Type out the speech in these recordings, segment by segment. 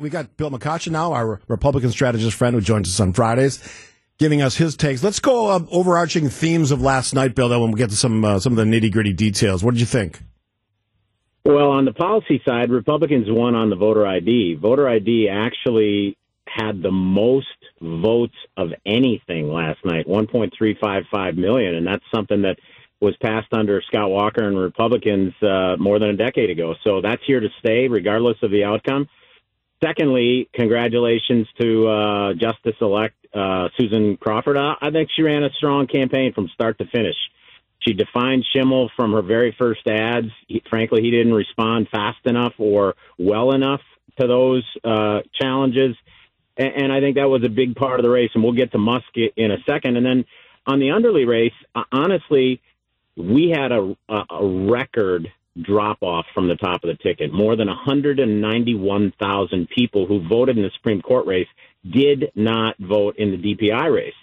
We got Bill McCoshen now, our Republican strategist friend who joins us on Fridays, giving us his takes. Let's go overarching themes of last night, Bill, then when we get to some of the nitty-gritty details. What did you think? Well, on the policy side, Republicans won on the voter ID. Voter ID actually had the most votes of anything last night, 1.355 million, and that's something that was passed under Scott Walker and Republicans more than a decade ago. So that's here to stay, regardless of the outcome. Secondly, congratulations to Justice-elect Susan Crawford. I think she ran a strong campaign from start to finish. She defined Schimmel from her very first ads. Frankly, he didn't respond fast enough or well enough to those challenges. And I think that was a big part of the race. And we'll get to Musk in a second. And then on the Underly race, honestly, we had a record drop-off from the top of the ticket. More than 191,000 people who voted in the Supreme Court race did not vote in the DPI race.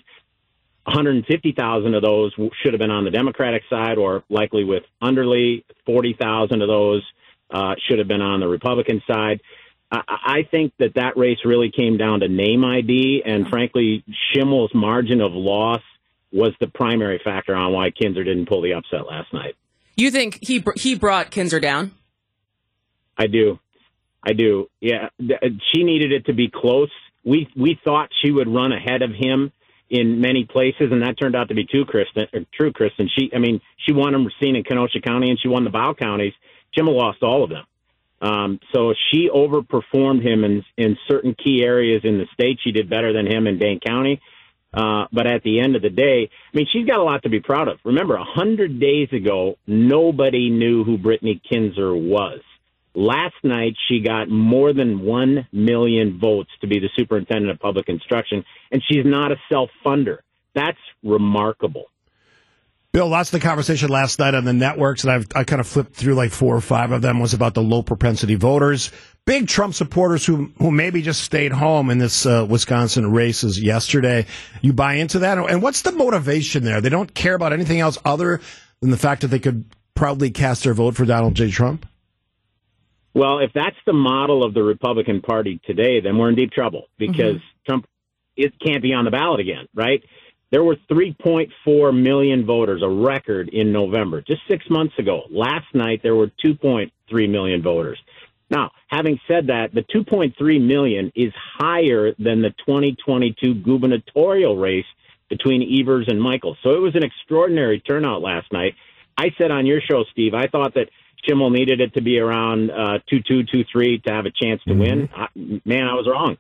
150,000 of those should have been on the Democratic side or likely with Underly. 40,000 of those should have been on the Republican side. I think that race really came down to name ID, and frankly, Schimmel's margin of loss was the primary factor on why Kinzer didn't pull the upset last night. You think he brought Kinzer down? I do. Yeah, she needed it to be close. We thought she would run ahead of him in many places, and that turned out to be true, Kristen. She won Racine and Kenosha County, and she won the Bow counties. Schimmel lost all of them. So she overperformed him in certain key areas in the state. She did better than him in Dane County. But at the end of the day, she's got a lot to be proud of. Remember, 100 days ago, nobody knew who Brittany Kinzer was. Last night, she got more than 1 million votes to be the superintendent of public instruction, and she's not a self-funder. That's remarkable. Bill, lots of the conversation last night on the networks, and I kind of flipped through like 4 or 5 of them, was about the low-propensity voters. Big Trump supporters who maybe just stayed home in this Wisconsin races yesterday. You buy into that? And what's the motivation there? They don't care about anything else other than the fact that they could proudly cast their vote for Donald J. Trump? Well, if that's the model of the Republican Party today, then we're in deep trouble because Trump can't be on the ballot again, right? There were 3.4 million voters, a record in November, just 6 months ago. Last night, there were 2.3 million voters. Now, having said that, the 2.3 million is higher than the 2022 gubernatorial race between Evers and Michaels. So it was an extraordinary turnout last night. I said on your show, Steve, I thought that Schimmel needed it to be around 2-2, 2-3 to have a chance to win. I was wrong.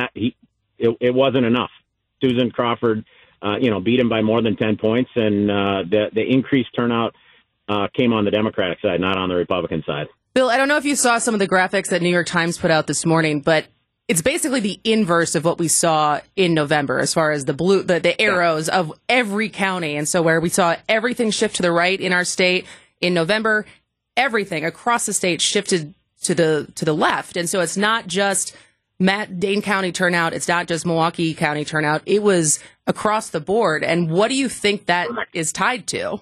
It wasn't enough. Susan Crawford beat him by more than 10 points, and the increased turnout came on the Democratic side, not on the Republican side. Bill, I don't know if you saw some of the graphics that New York Times put out this morning, but it's basically the inverse of what we saw in November as far as the arrows of every county. And so where we saw everything shift to the right in our state in November, everything across the state shifted to the left. And so it's not just Dane County turnout. It's not just Milwaukee County turnout. It was across the board. And what do you think that is tied to?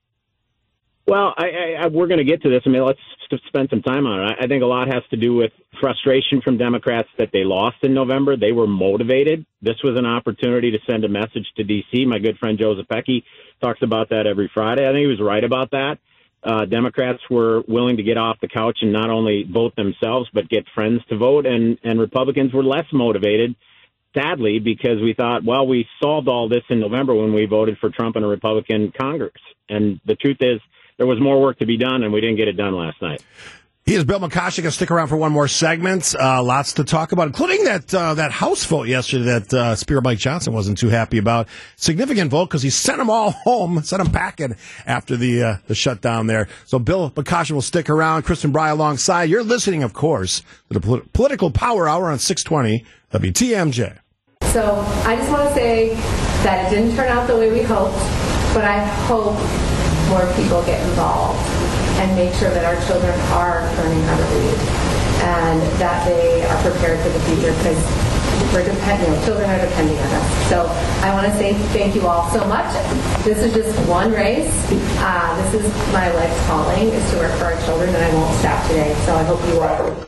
Well, we're going to get to this. Let's spend some time on it. I think a lot has to do with frustration from Democrats that they lost in November. They were motivated. This was an opportunity to send a message to D.C. My good friend Joe Zepecki talks about that every Friday. I think he was right about that. Democrats were willing to get off the couch and not only vote themselves, but get friends to vote. And Republicans were less motivated, sadly, because we thought, well, we solved all this in November when we voted for Trump in a Republican Congress. And the truth is, there was more work to be done, and we didn't get it done last night. He is Bill McCoshen. Going to stick around for one more segment. Lots to talk about, including that House vote yesterday that Speaker Mike Johnson wasn't too happy about. Significant vote because he sent them all home, sent them packing after the shutdown there. So Bill McCoshen will stick around. Kristen Bry alongside. You're listening, of course, to the Political Power Hour on 620 WTMJ. So I just want to say that it didn't turn out the way we hoped, but I hope more people get involved and make sure that our children are learning how to read and that they are prepared for the future because children are depending on us. So I want to say thank you all so much. This is just one race. This is my life's calling, is to work for our children, and I won't stop today. So I hope you all.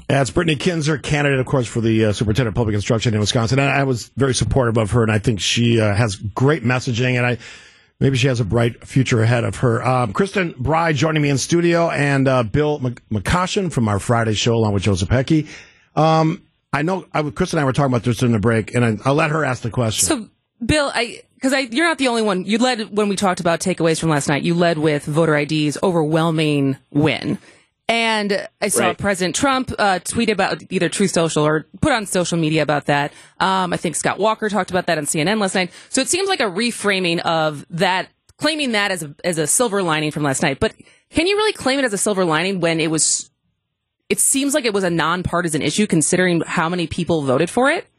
That's Brittany Kinzer, candidate, of course, for the superintendent of public instruction in Wisconsin. And I was very supportive of her, and I think she has great messaging, and maybe she has a bright future ahead of her. Kristen Bry joining me in studio, and Bill McCoshen from our Friday show, along with Joseph Heckey. I know Kristen and I were talking about this during the break, and I'll let her ask the question. So, Bill, you're not the only one. You led when we talked about takeaways from last night. You led with voter ID's overwhelming win. And I saw President Trump tweet about either Truth Social or put on social media about that. I think Scott Walker talked about that on CNN last night. So it seems like a reframing of that, claiming that as a silver lining from last night. But can you really claim it as a silver lining when it seems like it was a nonpartisan issue considering how many people voted for it?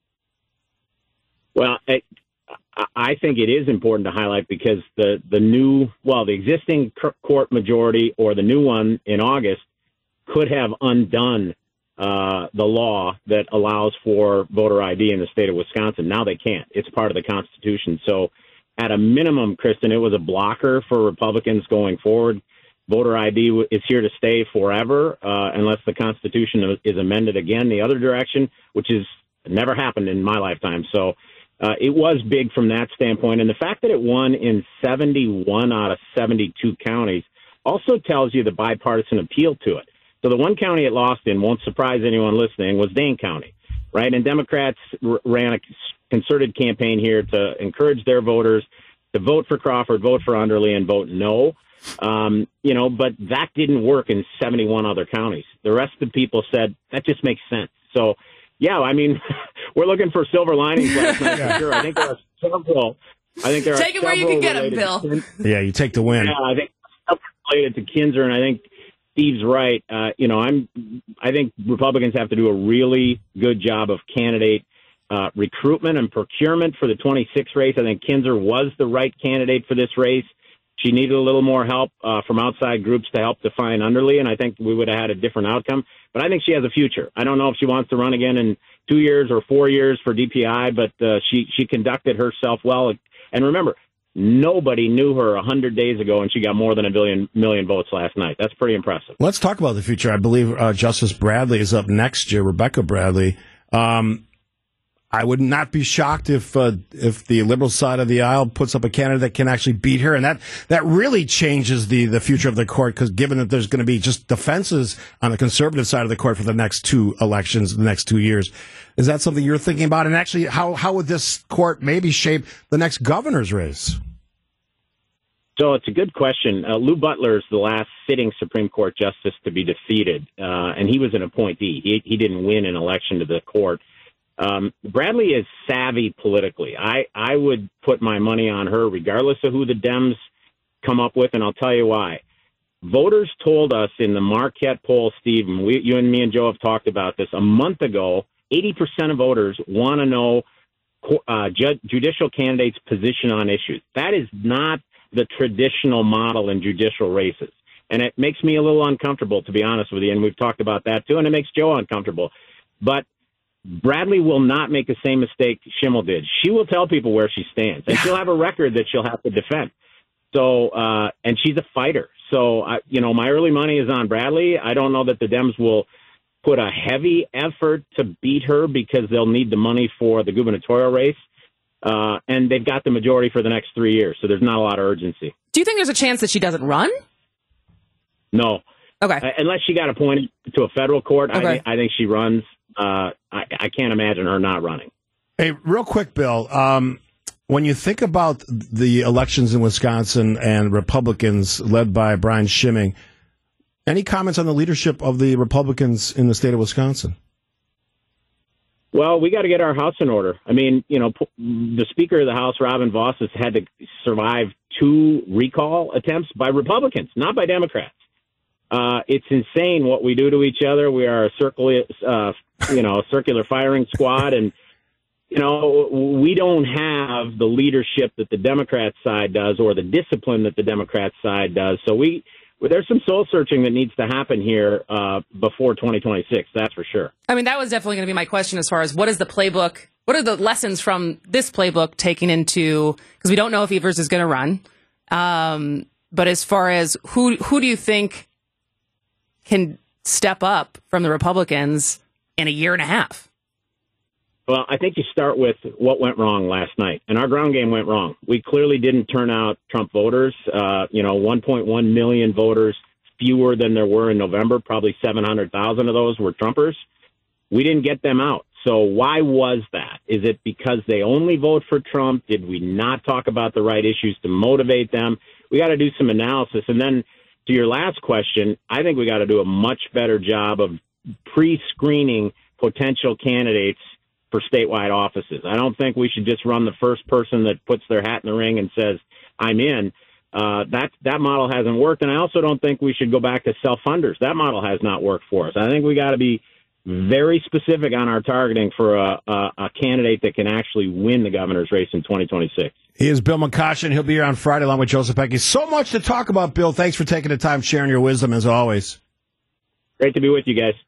Well, I think it is important to highlight because the existing court majority or the new one in August could have undone the law that allows for voter ID in the state of Wisconsin. Now they can't. It's part of the Constitution. So at a minimum, Kristen, it was a blocker for Republicans going forward. Voter ID is here to stay forever unless the Constitution is amended again the other direction, which has never happened in my lifetime. So it was big from that standpoint. And the fact that it won in 71 out of 72 counties also tells you the bipartisan appeal to it. So the one county it lost in, won't surprise anyone listening, was Dane County, right? And Democrats ran a concerted campaign here to encourage their voters to vote for Crawford, vote for Underly, and vote no. But that didn't work in 71 other counties. The rest of the people said, that just makes sense. So, yeah, I mean, we're looking for silver linings last night for sure. I think there are several. Take it where you can get them, Bill. Yeah, you take the win. Yeah, I think related to Kinzer, and I think Steve's right. I think Republicans have to do a really good job of candidate recruitment and procurement for the 26 race. I think Kinzer was the right candidate for this race. She needed a little more help from outside groups to help define Underly, and I think we would have had a different outcome. But I think she has a future. I don't know if she wants to run again in 2 years or 4 years for DPI, but she conducted herself well. And remember, nobody knew her 100 days ago, and she got more than a million votes last night. That's pretty impressive. Let's talk about the future. I believe Justice Bradley is up next year, Rebecca Bradley. I would not be shocked if the liberal side of the aisle puts up a candidate that can actually beat her, and that really changes the future of the court, because given that there's going to be just defenses on the conservative side of the court for the next two elections, the next 2 years. Is that something you're thinking about? And actually, how would this court maybe shape the next governor's race? So it's a good question. Lou Butler is the last sitting Supreme Court justice to be defeated, and he was an appointee. He didn't win an election to the court. Bradley is savvy politically. I would put my money on her regardless of who the Dems come up with, and I'll tell you why. Voters told us in the Marquette poll, Steve, and you and me and Joe have talked about this, a month ago, 80% of voters want to know judicial candidates' position on issues. That is not the traditional model in judicial races. And it makes me a little uncomfortable, to be honest with you, and we've talked about that too, and it makes Joe uncomfortable. But Bradley will not make the same mistake Schimmel did. She will tell people where she stands, and she'll have a record that she'll have to defend. So, and she's a fighter. So, my early money is on Bradley. I don't know that the Dems will put a heavy effort to beat her because they'll need the money for the gubernatorial race. And they've got the majority for the next 3 years, so there's not a lot of urgency. Do you think there's a chance that she doesn't run? No. Okay. Unless she got appointed to a federal court, okay. I think she runs. I can't imagine her not running. Hey, real quick, Bill, when you think about the elections in Wisconsin and Republicans led by Brian Schimming, any comments on the leadership of the Republicans in the state of Wisconsin? Well, we got to get our house in order. I mean, the Speaker of the House, Robin Vos, has had to survive 2 recall attempts by Republicans, not by Democrats. It's insane what we do to each other. We are a circular firing squad, and we don't have the leadership that the Democrat side does, or the discipline that the Democrat side does. So there's some soul searching that needs to happen here before 2026. That's for sure. I mean, that was definitely going to be my question as far as what is the playbook? What are the lessons from this playbook taken into, because we don't know if Evers is going to run. But as far as who do you think can step up from the Republicans in a year and a half? Well, I think you start with what went wrong last night, and our ground game went wrong. We clearly didn't turn out Trump voters. 1.1 million voters, fewer than there were in November. Probably 700,000 of those were Trumpers. We didn't get them out. So why was that? Is it because they only vote for Trump? Did we not talk about the right issues to motivate them? We got to do some analysis. And then to your last question, I think we got to do a much better job of pre-screening potential candidates for statewide offices. I don't think we should just run the first person that puts their hat in the ring and says, I'm in. That model hasn't worked. And I also don't think we should go back to self-funders. That model has not worked for us. I think we got to be very specific on our targeting for a candidate that can actually win the governor's race in 2026. He is Bill McCoshen. He'll be here on Friday along with Joseph Pecky. So much to talk about, Bill. Thanks for taking the time, sharing your wisdom as always. Great to be with you guys.